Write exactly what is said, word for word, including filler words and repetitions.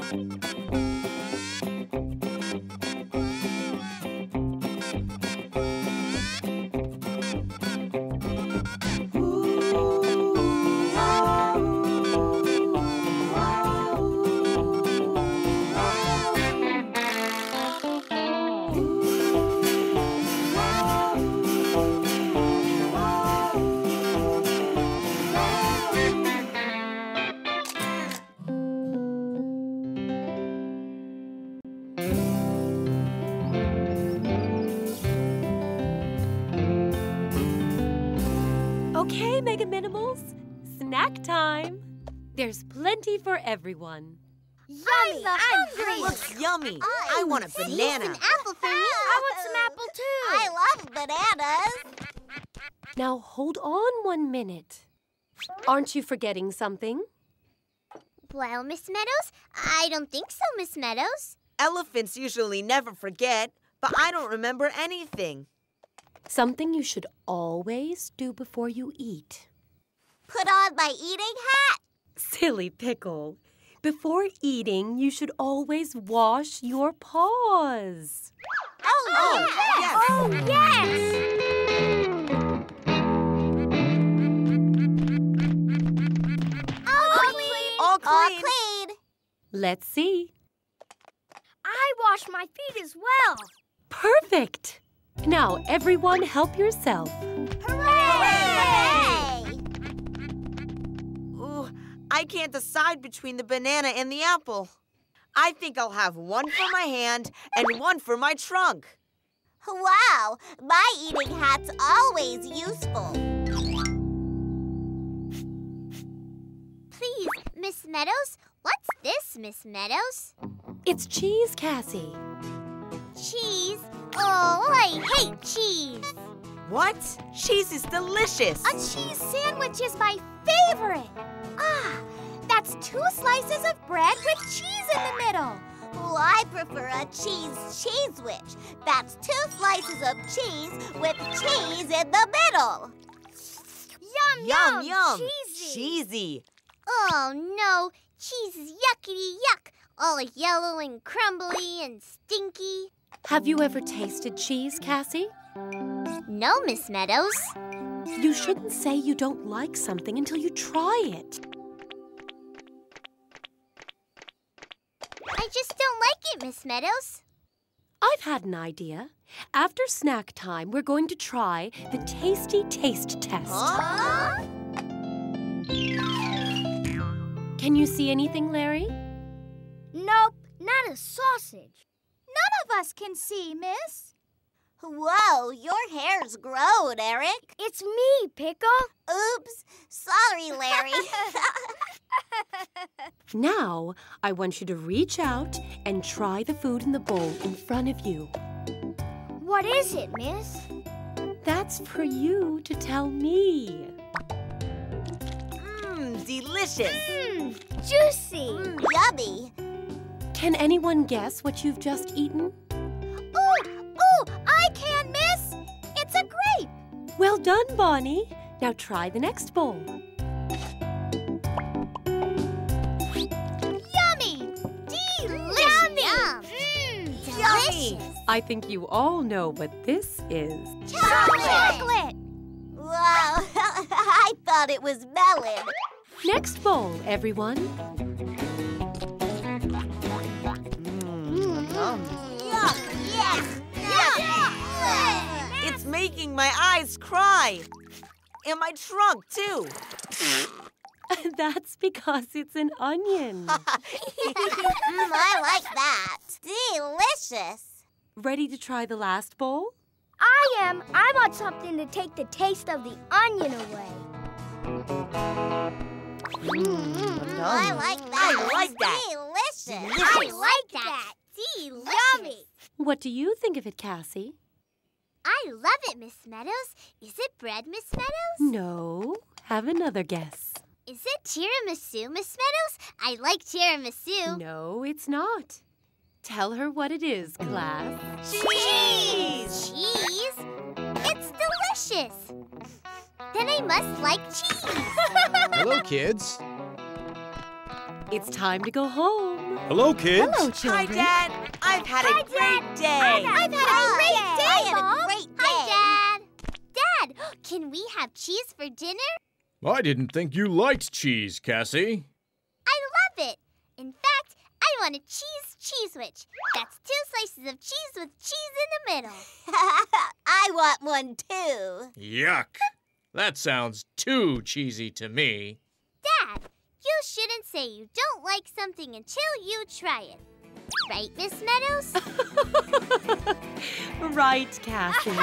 Okay, Mega Minimals, snack time. There's plenty for everyone. Yummy! I'm hungry. Looks yummy. I, I want a banana. An apple for me. I want some apple too. I love bananas. Now hold on one minute. Aren't you forgetting something? Well, Miss Meadows, I don't think so, Miss Meadows. Elephants usually never forget, but I don't remember anything. Something you should always do before you eat. Put on my eating hat. Silly Pickle. Before eating, you should always wash your paws. Oh, Oh, yes. yes. Oh, yes. All clean. All clean. All clean. Let's see. I wash my feet as well. Perfect! Now, everyone help yourself. Hooray! Ooh, I can't decide between the banana and the apple. I think I'll have one for my hand and one for my trunk. Wow, my eating hat's always useful. Please, Miss Meadows, what's this, Miss Meadows? It's cheese, Cassie. Cheese? Oh, I hate cheese. What? Cheese is delicious. A cheese sandwich is my favorite. Ah, that's two slices of bread with cheese in the middle. Well, I prefer a cheese cheesewich. That's two slices of cheese with cheese in the middle. Yum, Yum, yum. Cheesy. Cheesy. Oh, no. Cheese is yuckity yuck. All yellow and crumbly and stinky. Have you ever tasted cheese, Cassie? No, Miss Meadows. You shouldn't say you don't like something until you try it. I just don't like it, Miss Meadows. I've had an idea. After snack time, we're going to try the Tasty Taste Test. Huh? Can you see anything, Larry? Nope, not a sausage. None of us can see, miss. Whoa, your hair's grown, Eric. It's me, Pickle. Oops. Sorry, Larry. Now, I want you to reach out and try the food in the bowl in front of you. What is it, miss? That's for you to tell me. Mmm, delicious. Mmm, juicy. Mm, yummy. Can anyone guess what you've just eaten? Ooh, ooh, I can, miss. It's a grape. Well done, Bonnie. Now try the next bowl. Yummy. Delicious. Yummy. Mmm, delicious. I think you all know what this is. Chocolate. Chocolate. Wow, I thought it was melon. Next bowl, everyone. Yum. Yes. Yes. It's making my eyes cry. And my trunk, too. That's because it's an onion. mm, I like that. Delicious. Ready to try the last bowl? I am. I want something to take the taste of the onion away. Mm, I like that. I like that. Delicious. Delicious. I like that. Delicious. Yummy. What do you think of it, Cassie? I love it, Miss Meadows. Is it bread, Miss Meadows? No. Have another guess. Is it tiramisu, Miss Meadows? I like tiramisu. No, it's not. Tell her what it is, class. Cheese! Cheese? It's delicious. Then I must like cheese. Hello, kids. It's time to go home. Hello, kids. Hello, Hi, children. Dad. I've had Hi, a great day. I've had a great day, I had a Mom. great Hi, Dad. Dad, can we have cheese for dinner? I didn't think you liked cheese, Cassie. I love it. In fact, I want a cheese cheese-wich. That's two slices of cheese with cheese in the middle. I want one too. Yuck. That sounds too cheesy to me. Dad, you shouldn't say you don't like something until you try it. Right, Miss Meadows? Right, Cassie.